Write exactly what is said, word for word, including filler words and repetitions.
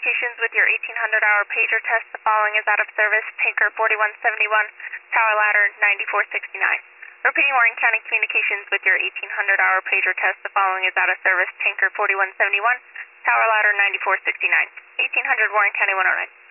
Communications with your eighteen hundred hour pager test. The following is out of service. Tanker forty-one seventy-one, tower ladder ninety-four sixty-nine. Repeating, Warren County Communications with your eighteen hundred hour pager test. The following is out of service. Tanker forty-one seventy-one, tower ladder ninety-four sixty-nine. eighteen hundred Warren County one oh nine.